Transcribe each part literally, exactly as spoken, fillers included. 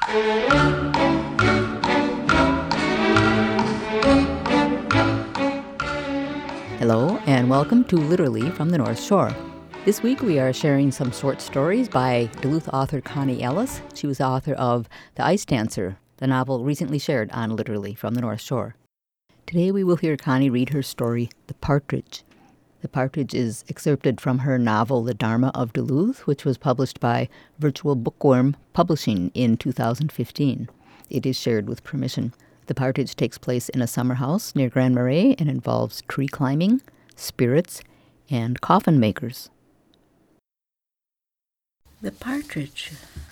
Hello, and welcome to Literally from the North Shore. This week we are sharing some short stories by Duluth author Connie Ellis. She was the author of The Ice Dancer, the novel recently shared on Literally from the North Shore. Today we will hear Connie read her story, The Partridge. The Partridge is excerpted from her novel The Dharma of Duluth, which was published by Virtual Bookworm Publishing in two thousand fifteen. It is shared with permission. The Partridge takes place in a summer house near Grand Marais and involves tree climbing, spirits, and coffin makers. The Partridge.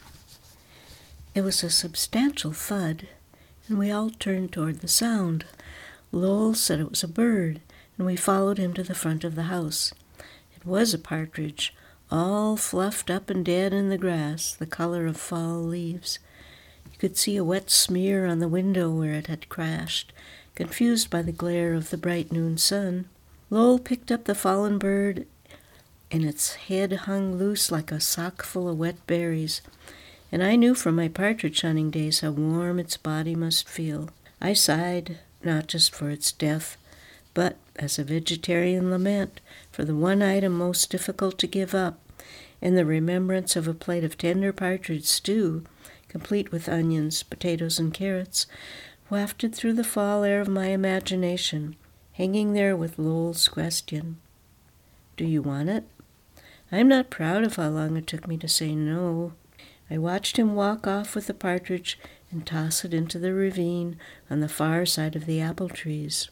It was a substantial thud, and we all turned toward the sound. Lowell said it was a bird, and we followed him to the front of the house. It was a partridge, all fluffed up and dead in the grass, the color of fall leaves. You could see a wet smear on the window where it had crashed, confused by the glare of the bright noon sun. Lowell picked up the fallen bird, and its head hung loose like a sock full of wet berries, and I knew from my partridge hunting days how warm its body must feel. I sighed, not just for its death, but as a vegetarian lament for the one item most difficult to give up, and the remembrance of a plate of tender partridge stew, complete with onions, potatoes, and carrots, wafted through the fall air of my imagination, hanging there with Lowell's question, "Do you want it?" I'm not proud of how long it took me to say no. I watched him walk off with the partridge and toss it into the ravine on the far side of the apple trees.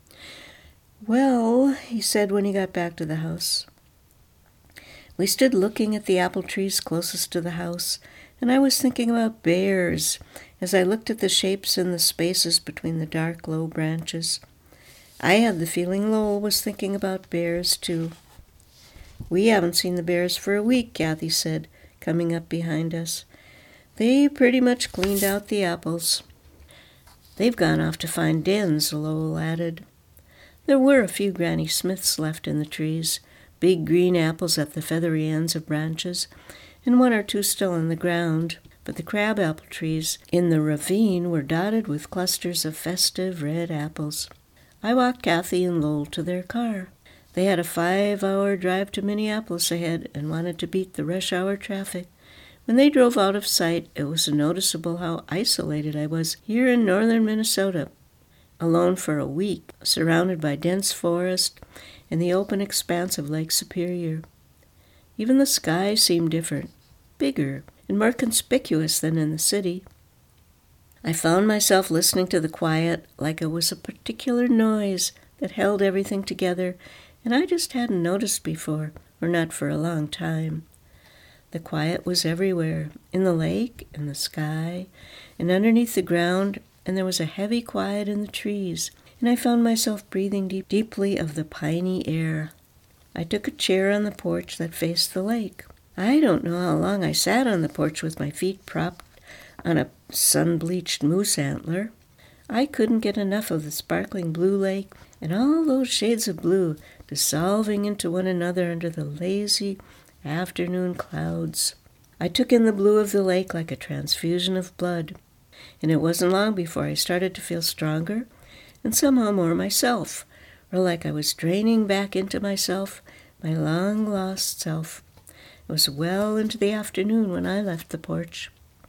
"Well," he said when he got back to the house. We stood looking at the apple trees closest to the house, and I was thinking about bears as I looked at the shapes in the spaces between the dark, low branches. I had the feeling Lowell was thinking about bears, too. "We haven't seen the bears for a week," Kathy said, coming up behind us. "They pretty much cleaned out the apples." "They've gone off to find dens," Lowell added. There were a few Granny Smiths left in the trees, big green apples at the feathery ends of branches, and one or two still in the ground, but the crabapple trees in the ravine were dotted with clusters of festive red apples. I walked Kathy and Lowell to their car. They had a five-hour drive to Minneapolis ahead and wanted to beat the rush-hour traffic. When they drove out of sight, it was noticeable how isolated I was here in northern Minnesota, alone for a week, surrounded by dense forest and the open expanse of Lake Superior. Even the sky seemed different, bigger, and more conspicuous than in the city. I found myself listening to the quiet like it was a particular noise that held everything together, and I just hadn't noticed before, or not for a long time. The quiet was everywhere, in the lake, in the sky, and underneath the ground, and there was a heavy quiet in the trees, and I found myself breathing deep, deeply of the piney air. I took a chair on the porch that faced the lake. I don't know how long I sat on the porch with my feet propped on a sun-bleached moose antler. I couldn't get enough of the sparkling blue lake and all those shades of blue dissolving into one another under the lazy afternoon clouds. I took in the blue of the lake like a transfusion of blood, and it wasn't long before I started to feel stronger and somehow more myself, or like I was draining back into myself, my long-lost self. It was well into the afternoon when I left the porch.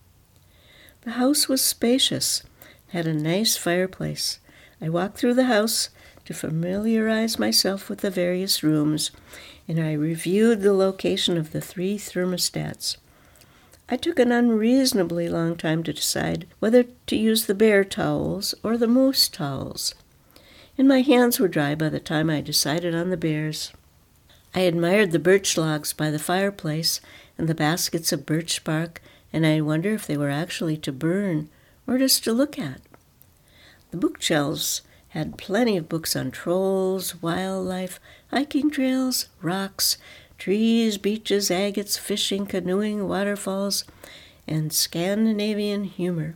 The house was spacious, had a nice fireplace. I walked through the house to familiarize myself with the various rooms, and I reviewed the location of the three thermostats. I took an unreasonably long time to decide whether to use the bear towels or the moose towels, and my hands were dry by the time I decided on the bears. I admired the birch logs by the fireplace and the baskets of birch bark, and I wondered if they were actually to burn or just to look at. The bookshelves had plenty of books on trolls, wildlife, hiking trails, rocks, trees, beaches, agates, fishing, canoeing, waterfalls, and Scandinavian humor.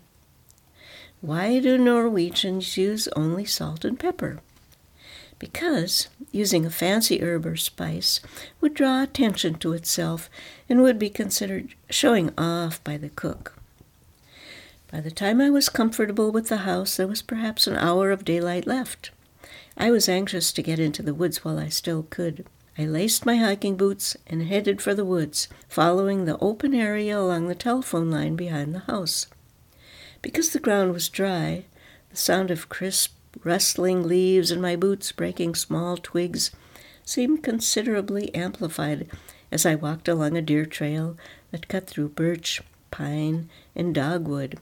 Why do Norwegians use only salt and pepper? Because using a fancy herb or spice would draw attention to itself and would be considered showing off by the cook. By the time I was comfortable with the house, there was perhaps an hour of daylight left. I was anxious to get into the woods while I still could. I laced my hiking boots and headed for the woods, following the open area along the telephone line behind the house. Because the ground was dry, the sound of crisp, rustling leaves and my boots breaking small twigs seemed considerably amplified as I walked along a deer trail that cut through birch, pine, and dogwood.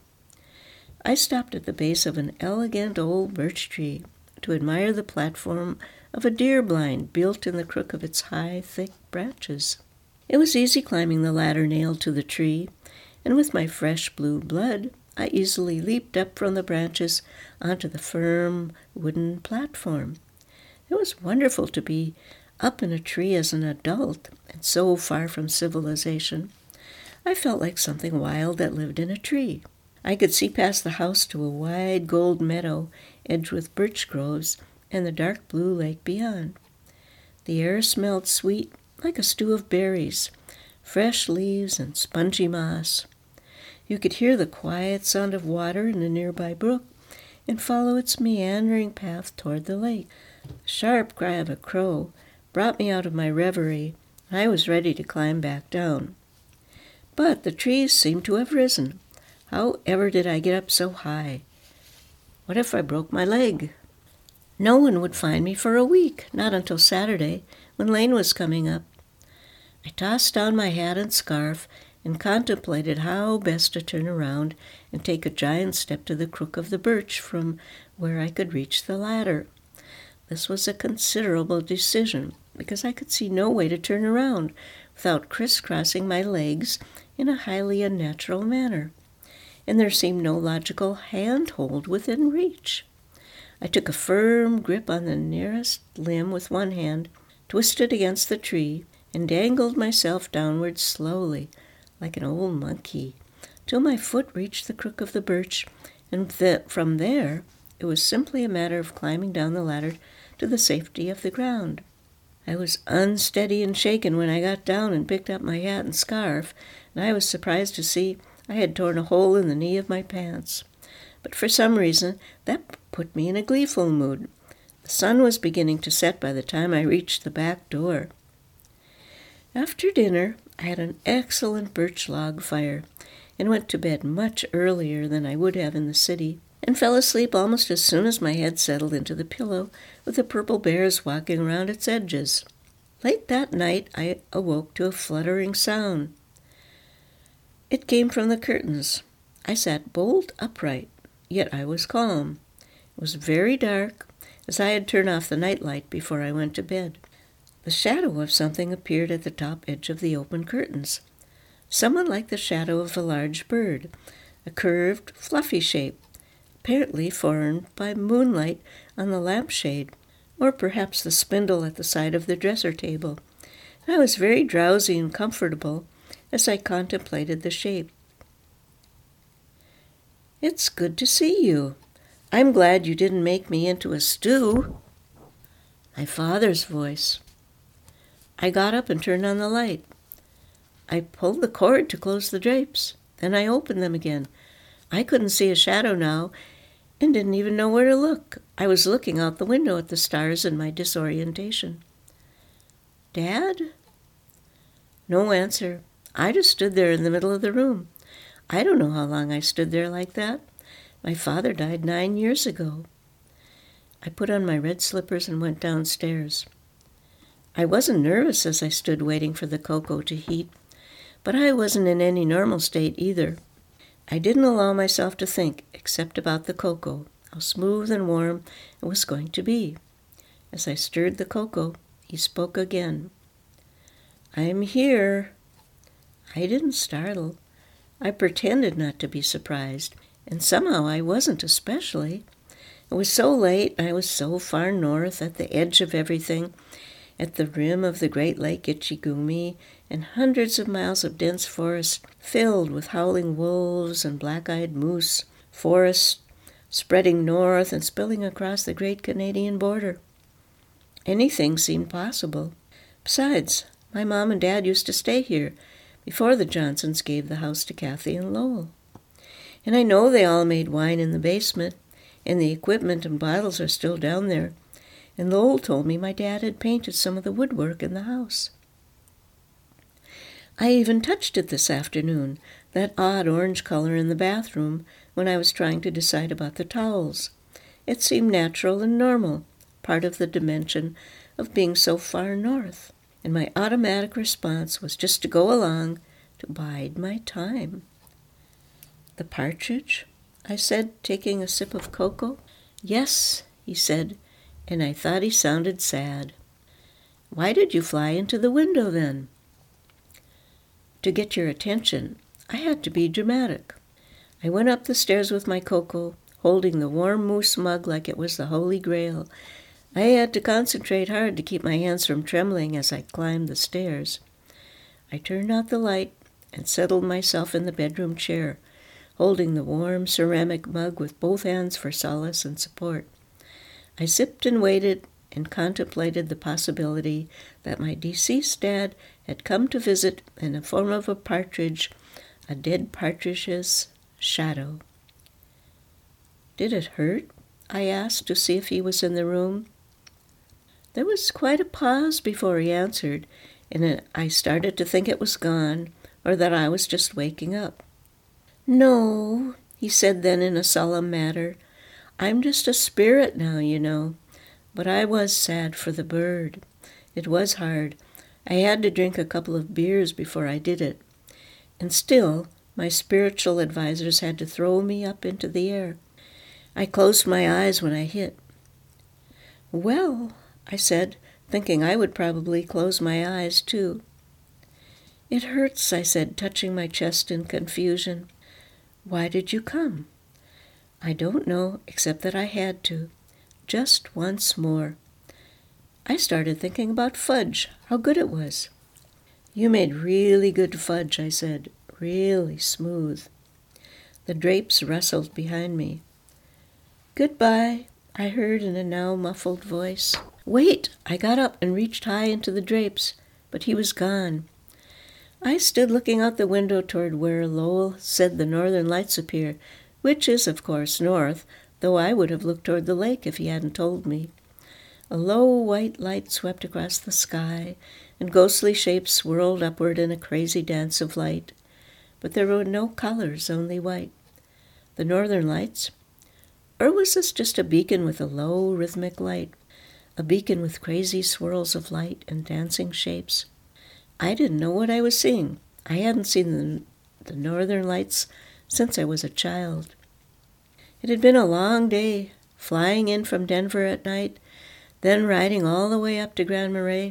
I stopped at the base of an elegant old birch tree to admire the platform of a deer blind built in the crook of its high, thick branches. It was easy climbing the ladder nailed to the tree, and with my fresh blue blood, I easily leaped up from the branches onto the firm wooden platform. It was wonderful to be up in a tree as an adult and so far from civilization. I felt like something wild that lived in a tree. I could see past the house to a wide gold meadow edged with birch groves and the dark blue lake beyond. The air smelled sweet, like a stew of berries, fresh leaves and spongy moss. You could hear the quiet sound of water in a nearby brook and follow its meandering path toward the lake. The sharp cry of a crow brought me out of my reverie, and I was ready to climb back down. But the trees seemed to have risen. How ever did I get up so high? What if I broke my leg? No one would find me for a week, not until Saturday, when Lane was coming up. I tossed down my hat and scarf and contemplated how best to turn around and take a giant step to the crook of the birch from where I could reach the ladder. This was a considerable decision, because I could see no way to turn around without crisscrossing my legs in a highly unnatural manner, and there seemed no logical handhold within reach. I took a firm grip on the nearest limb with one hand, twisted against the tree, and dangled myself downward slowly, like an old monkey, till my foot reached the crook of the birch, and th- from there it was simply a matter of climbing down the ladder to the safety of the ground. I was unsteady and shaken when I got down and picked up my hat and scarf, and I was surprised to see I had torn a hole in the knee of my pants. But for some reason, that put me in a gleeful mood. The sun was beginning to set by the time I reached the back door. After dinner, I had an excellent birch log fire and went to bed much earlier than I would have in the city, and fell asleep almost as soon as my head settled into the pillow with the purple bears walking around its edges. Late that night, I awoke to a fluttering sound. It came from the curtains. I sat bolt upright, yet I was calm. It was very dark, as I had turned off the nightlight before I went to bed. The shadow of something appeared at the top edge of the open curtains, somewhat like the shadow of a large bird, a curved, fluffy shape, apparently formed by moonlight on the lampshade, or perhaps the spindle at the side of the dresser table. I was very drowsy and comfortable as I contemplated the shape. "It's good to see you. I'm glad you didn't make me into a stew." My father's voice. I got up and turned on the light. I pulled the cord to close the drapes. Then I opened them again. I couldn't see a shadow now and didn't even know where to look. I was looking out the window at the stars in my disorientation. "Dad?" No answer. I just stood there in the middle of the room. I don't know how long I stood there like that. My father died nine years ago. I put on my red slippers and went downstairs. I wasn't nervous as I stood waiting for the cocoa to heat, but I wasn't in any normal state either. I didn't allow myself to think except about the cocoa, how smooth and warm it was going to be. As I stirred the cocoa, he spoke again. "I'm here." I didn't startle. I pretended not to be surprised, and somehow I wasn't especially. It was so late, and I was so far north, at the edge of everything, at the rim of the great lake Ichigumi, and hundreds of miles of dense forest filled with howling wolves and black-eyed moose, forest spreading north and spilling across the great Canadian border. Anything seemed possible. Besides, my mom and dad used to stay here before the Johnsons gave the house to Kathy and Lowell. And I know they all made wine in the basement, and the equipment and bottles are still down there. And Lowell told me my dad had painted some of the woodwork in the house. I even touched it this afternoon, that odd orange color in the bathroom, when I was trying to decide about the towels. It seemed natural and normal, part of the dimension of being so far north, and my automatic response was just to go along, to bide my time. "The partridge?" I said, taking a sip of cocoa. "Yes," he said, and I thought he sounded sad. "Why did you fly into the window then?" "To get your attention. I had to be dramatic. I went up the stairs with my cocoa, holding the warm mousse mug like it was the Holy Grail. I had to concentrate hard to keep my hands from trembling as I climbed the stairs. I turned out the light and settled myself in the bedroom chair, holding the warm ceramic mug with both hands for solace and support. I sipped and waited and contemplated the possibility that my deceased dad had come to visit in the form of a partridge, a dead partridge's shadow. "Did it hurt?" I asked to see if he was in the room. There was quite a pause before he answered, and I started to think it was gone, or that I was just waking up. "No," he said then in a solemn manner. "I'm just a spirit now, you know. But I was sad for the bird. It was hard. I had to drink a couple of beers before I did it. And still, my spiritual advisors had to throw me up into the air. I closed my eyes when I hit." "Well," I said, thinking I would probably close my eyes too. "It hurts," I said, touching my chest in confusion. "Why did you come?" "I don't know, except that I had to. Just once more." I started thinking about fudge, how good it was. "You made really good fudge," I said, "really smooth." The drapes rustled behind me. "Goodbye," I heard in a now muffled voice. "Wait!" I got up and reached high into the drapes, but he was gone. I stood looking out the window toward where Lowell said the northern lights appear, which is, of course, north, though I would have looked toward the lake if he hadn't told me. A low white light swept across the sky, and ghostly shapes swirled upward in a crazy dance of light. But there were no colors, only white. The northern lights? Or was this just a beacon with a low, rhythmic light? A beacon with crazy swirls of light and dancing shapes? I didn't know what I was seeing. I hadn't seen the, the northern lights since I was a child. It had been a long day, flying in from Denver at night, then riding all the way up to Grand Marais.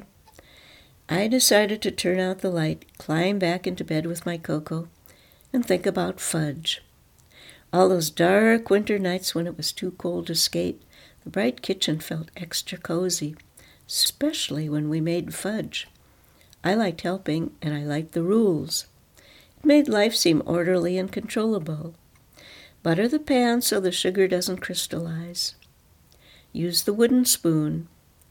I decided to turn out the light, climb back into bed with my cocoa, and think about fudge. All those dark winter nights when it was too cold to skate, the bright kitchen felt extra cozy, especially when we made fudge. I liked helping, and I liked the rules. It made life seem orderly and controllable. Butter the pan so the sugar doesn't crystallize. Use the wooden spoon.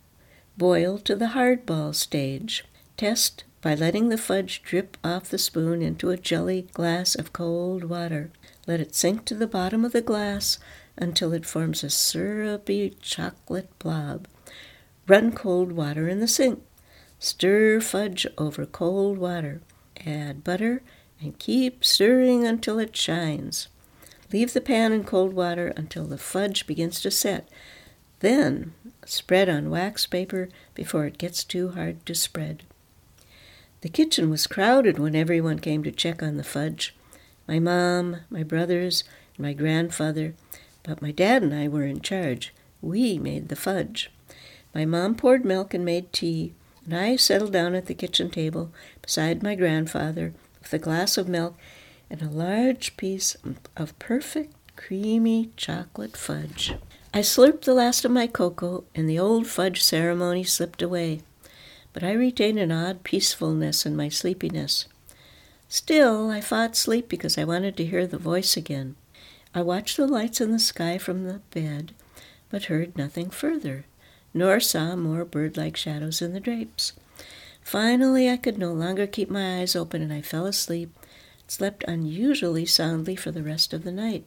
Boil to the hardball stage. Test by letting the fudge drip off the spoon into a jelly glass of cold water. Let it sink to the bottom of the glass until it forms a syrupy chocolate blob. Run cold water in the sink. Stir fudge over cold water. Add butter and keep stirring until it shines. Leave the pan in cold water until the fudge begins to set. Then spread on wax paper before it gets too hard to spread. The kitchen was crowded when everyone came to check on the fudge. My mom, my brothers, and my grandfather, but my dad and I were in charge. We made the fudge. My mom poured milk and made tea, and I settled down at the kitchen table beside my grandfather with a glass of milk and a large piece of perfect creamy chocolate fudge. I slurped the last of my cocoa, and the old fudge ceremony slipped away, but I retained an odd peacefulness in my sleepiness. Still, I fought sleep because I wanted to hear the voice again. I watched the lights in the sky from the bed, but heard nothing further, nor saw more bird-like shadows in the drapes. Finally, I could no longer keep my eyes open, and I fell asleep, slept unusually soundly for the rest of the night.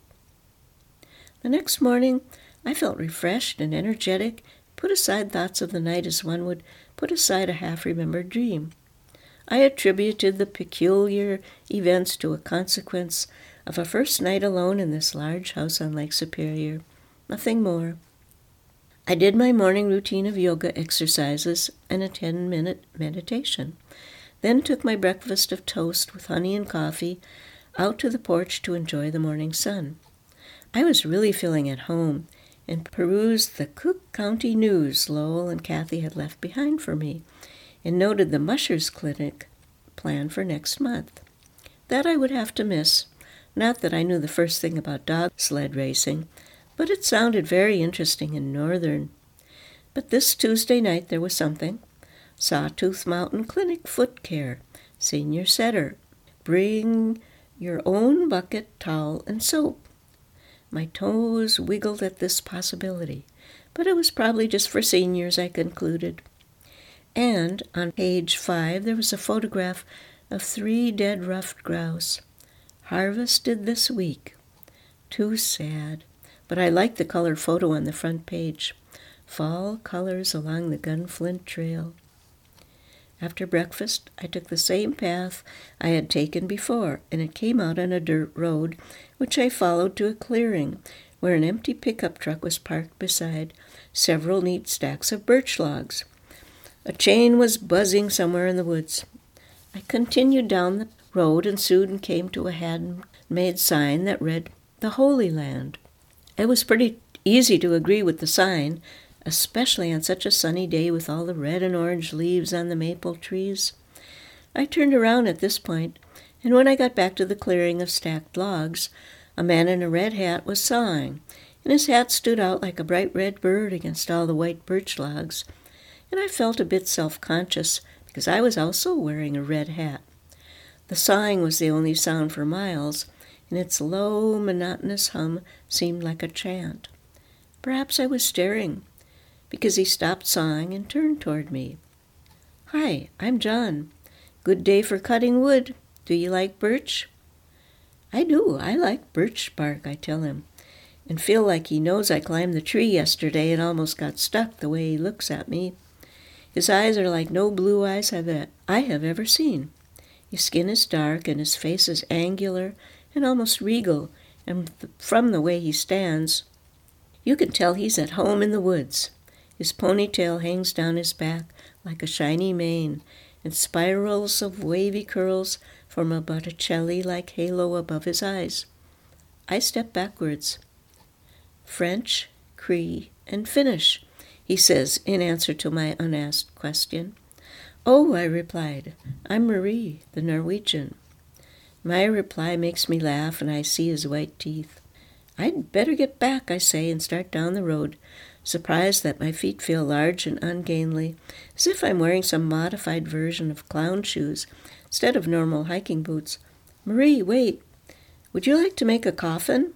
The next morning, I felt refreshed and energetic, put aside thoughts of the night as one would put aside a half-remembered dream. I attributed the peculiar events to a consequence of a first night alone in this large house on Lake Superior. Nothing more. I did my morning routine of yoga exercises and a ten-minute meditation, then took my breakfast of toast with honey and coffee out to the porch to enjoy the morning sun. I was really feeling at home and perused the Cook County News Lowell and Kathy had left behind for me, and noted the Mushers Clinic plan for next month. That I would have to miss. Not that I knew the first thing about dog sled racing, but it sounded very interesting and northern. But this Tuesday night there was something. Sawtooth Mountain Clinic Foot Care, Senior Setter. Bring your own bucket, towel, and soap. My toes wiggled at this possibility, but it was probably just for seniors, I concluded. And on page five there was a photograph of three dead ruffed grouse, harvested this week. Too sad, but I liked the colored photo on the front page. Fall colors along the Gunflint Trail. After breakfast, I took the same path I had taken before, and it came out on a dirt road, which I followed to a clearing, where an empty pickup truck was parked beside several neat stacks of birch logs. A chain was buzzing somewhere in the woods. I continued down the road and soon came to a handmade sign that read, "The Holy Land." It was pretty easy to agree with the sign, especially on such a sunny day with all the red and orange leaves on the maple trees. I turned around at this point, and when I got back to the clearing of stacked logs, a man in a red hat was sawing, and his hat stood out like a bright red bird against all the white birch logs, and I felt a bit self-conscious because I was also wearing a red hat. The sawing was the only sound for miles, and its low, monotonous hum seemed like a chant. Perhaps I was staring, because he stopped sawing and turned toward me. "Hi, I'm John. Good day for cutting wood. Do you like birch?" "I do. I like birch bark," I tell him, and feel like he knows I climbed the tree yesterday and almost got stuck the way he looks at me. His eyes are like no blue eyes I have ever seen. His skin is dark and his face is angular and almost regal, and from the way he stands, you can tell he's at home in the woods. His ponytail hangs down his back like a shiny mane, and spirals of wavy curls form a Botticelli-like halo above his eyes. I step backwards. "French, Cree, and Finnish," he says in answer to my unasked question. "Oh," I replied, "I'm Marie, the Norwegian." My reply makes me laugh, and I see his white teeth. "I'd better get back," I say, and start down the road, surprised that my feet feel large and ungainly, as if I'm wearing some modified version of clown shoes instead of normal hiking boots. "Marie, wait. Would you like to make a coffin?"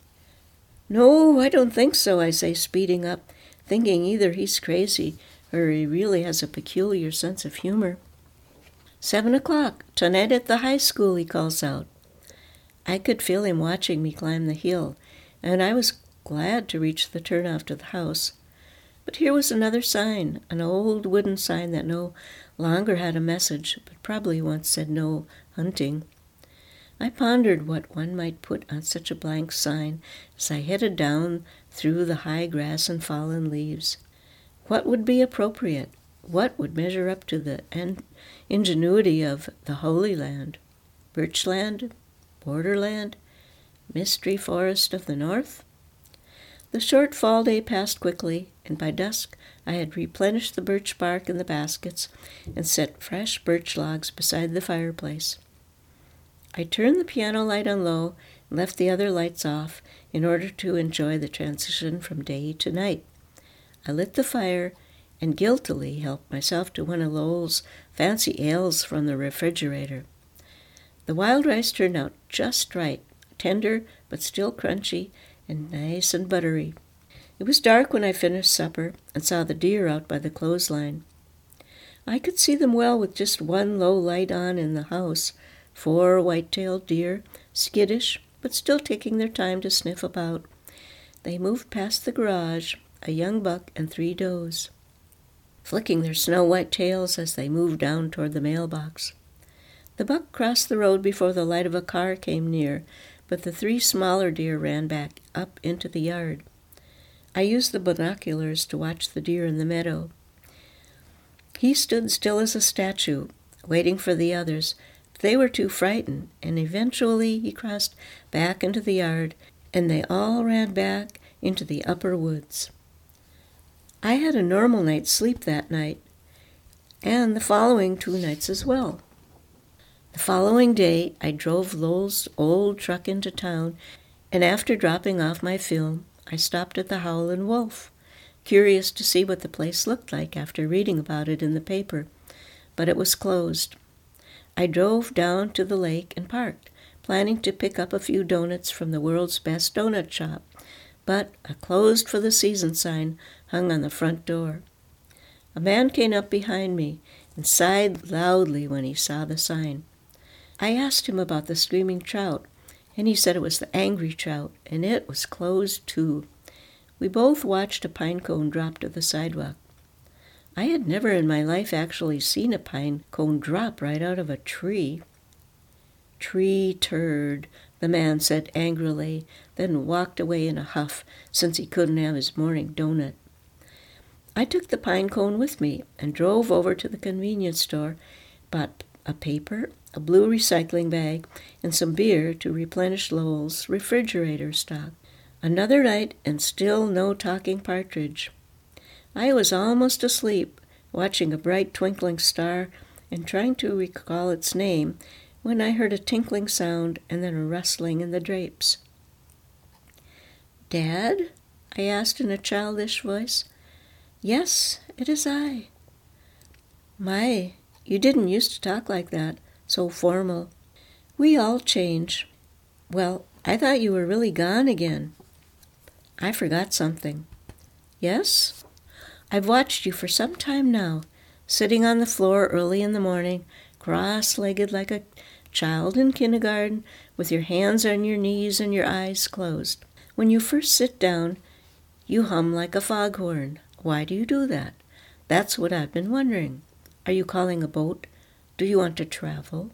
"No, I don't think so," I say, speeding up, thinking either he's crazy or he really has a peculiar sense of humor. "Seven o'clock, tonight at the high school," he calls out. I could feel him watching me climb the hill, and I was glad to reach the turnoff to the house. But here was another sign, an old wooden sign that no longer had a message, but probably once said no hunting. I pondered what one might put on such a blank sign as I headed down through the high grass and fallen leaves. What would be appropriate? What would measure up to the en- ingenuity of the Holy Land? Birchland? Borderland? Mystery Forest of the North? The short fall day passed quickly, and by dusk I had replenished the birch bark in the baskets and set fresh birch logs beside the fireplace. I turned the piano light on low and left the other lights off in order to enjoy the transition from day to night. I lit the fire and guiltily helped myself to one of Lowell's fancy ales from the refrigerator. The wild rice turned out just right, tender but still crunchy and nice and buttery. It was dark when I finished supper and saw the deer out by the clothesline. I could see them well with just one low light on in the house, Four white-tailed deer, skittish, but still taking their time to sniff about. They moved past the garage, a young buck and three does, flicking their snow-white tails as they moved down toward the mailbox. The buck crossed the road before the light of a car came near, but the three smaller deer ran back up into the yard. I used the binoculars to watch the deer in the meadow. He stood still as a statue, waiting for the others. They were too frightened, and eventually he crossed back into the yard, and they all ran back into the upper woods. I had a normal night's sleep that night, and the following two nights as well. The following day, I drove Lowell's old truck into town, and after dropping off my film, I stopped at the Howlin' Wolf, curious to see what the place looked like after reading about it in the paper, but it was closed. I drove down to the lake and parked, planning to pick up a few donuts from the world's best donut shop, but a closed for the season sign hung on the front door. A man came up behind me and sighed loudly when he saw the sign. I asked him about the screaming trout, and he said it was the angry trout, and it was closed too. We both watched a pine cone drop to the sidewalk. I had never in my life actually seen a pine cone drop right out of a tree. "Tree turd," the man said angrily, then walked away in a huff since he couldn't have his morning donut. I took the pine cone with me and drove over to the convenience store, bought a paper, a blue recycling bag, and some beer to replenish Lowell's refrigerator stock. Another night, and still no talking partridge. I was almost asleep, watching a bright twinkling star and trying to recall its name, when I heard a tinkling sound and then a rustling in the drapes. "Dad?" I asked in a childish voice. "Yes, it is I." "My, you didn't used to talk like that, so formal." "We all change." "Well, I thought you were really gone again." "I forgot something." "Yes?" "I've watched you for some time now, sitting on the floor early in the morning, cross-legged like a child in kindergarten, with your hands on your knees and your eyes closed. When you first sit down, you hum like a foghorn. Why do you do that? That's what I've been wondering. Are you calling a boat? Do you want to travel?"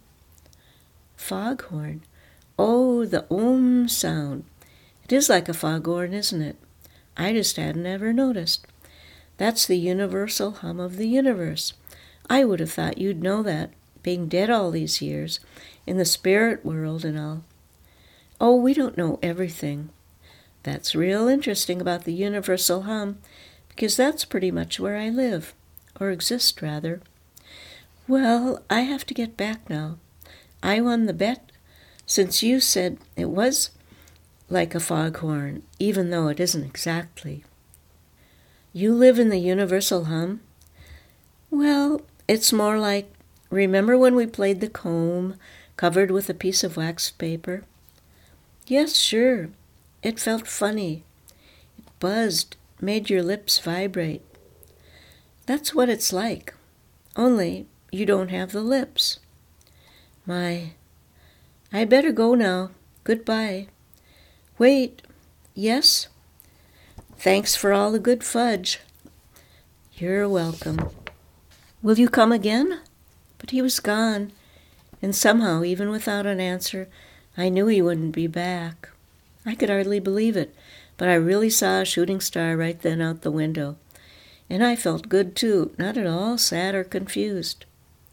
"Foghorn? Oh, the om sound. It is like a foghorn, isn't it? I just hadn't ever noticed. That's the universal hum of the universe. I would have thought you'd know that, being dead all these years, in the spirit world and all." "Oh, we don't know everything. That's real interesting about the universal hum, because that's pretty much where I live, or exist, rather. Well, I have to get back now. I won the bet, since you said it was like a foghorn, even though it isn't exactly." "You live in the universal hum?" "Well, it's more like, remember when we played the comb, covered with a piece of waxed paper?" "Yes, sure. It felt funny. It buzzed, made your lips vibrate." "That's what it's like. Only you don't have the lips." "My, I better go now. Goodbye." "Wait. Yes?" "Thanks for all the good fudge." "You're welcome." "Will you come again?" But he was gone, and somehow, even without an answer, I knew he wouldn't be back. I could hardly believe it, but I really saw a shooting star right then out the window, and I felt good too, not at all sad or confused.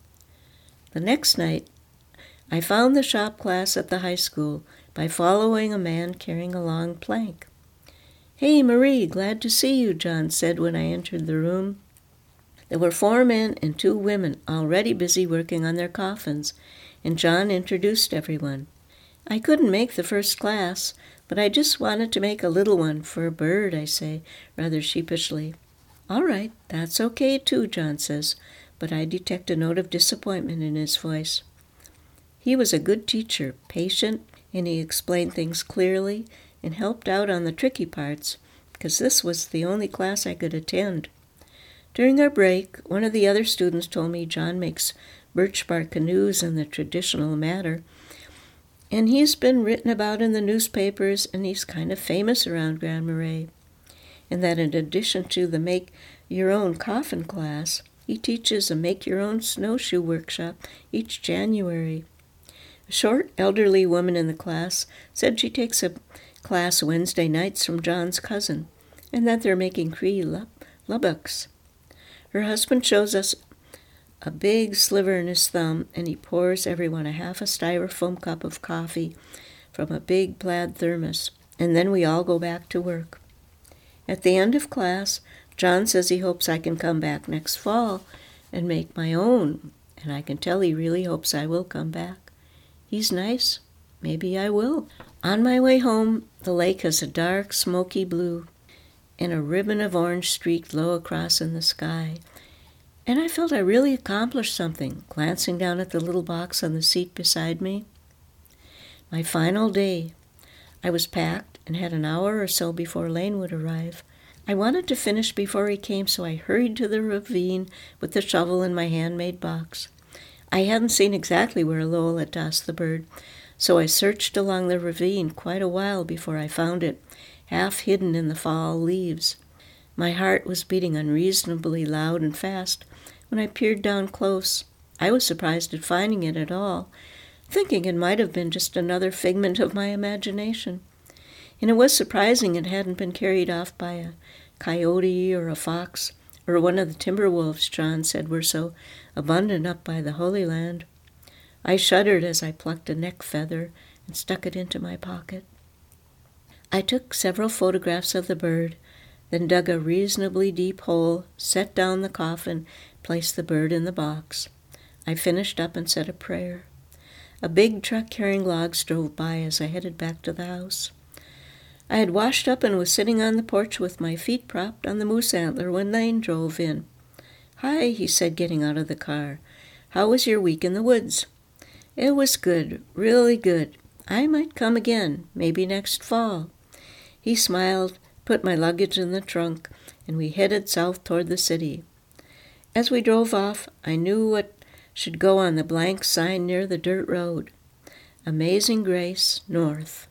The next night, I found the shop class at the high school by following a man carrying a long plank. "Hey, Marie, glad to see you," John said when I entered the room. There were four men and two women already busy working on their coffins, and John introduced everyone. "I couldn't make the first class, but I just wanted to make a little one for a bird," I say, rather sheepishly. "All right, that's okay too," John says, but I detect a note of disappointment in his voice. He was a good teacher, patient, and he explained things clearly and helped out on the tricky parts, because this was the only class I could attend. During our break, one of the other students told me John makes birch bark canoes in the traditional manner. And he's been written about in the newspapers, and he's kind of famous around Grand Marais. And that in addition to the make-your-own coffin class, he teaches a make-your-own snowshoe workshop each January. A short, elderly woman in the class said she takes a class Wednesday nights from John's cousin, and that they're making Cree lubbocks. Her husband shows us a big sliver in his thumb, and he pours everyone a half a styrofoam cup of coffee from a big plaid thermos, and then we all go back to work. At the end of class, John says he hopes I can come back next fall and make my own, and I can tell he really hopes I will come back. He's nice. Maybe I will. On my way home, the lake has a dark, smoky blue and a ribbon of orange streaked low across in the sky. And I felt I really accomplished something, glancing down at the little box on the seat beside me. My final day. I was packed and had an hour or so before Lane would arrive. I wanted to finish before he came, so I hurried to the ravine with the shovel in my handmade box. I hadn't seen exactly where Lowell had tossed the bird, so I searched along the ravine quite a while before I found it, half hidden in the fall leaves. My heart was beating unreasonably loud and fast when I peered down close. I was surprised at finding it at all, thinking it might have been just another figment of my imagination. And it was surprising it hadn't been carried off by a coyote or a fox or one of the timber wolves John said were so abundant up by the Holy Land. I shuddered as I plucked a neck feather and stuck it into my pocket. I took several photographs of the bird, then dug a reasonably deep hole, set down the coffin, placed the bird in the box. I finished up and said a prayer. A big truck carrying logs drove by as I headed back to the house. I had washed up and was sitting on the porch with my feet propped on the moose antler when Lane drove in. "Hi," he said, getting out of the car. "How was your week in the woods?" "It was good, really good. I might come again, maybe next fall." He smiled, put my luggage in the trunk, and we headed south toward the city. As we drove off, I knew what should go on the blank sign near the dirt road. Amazing Grace, North.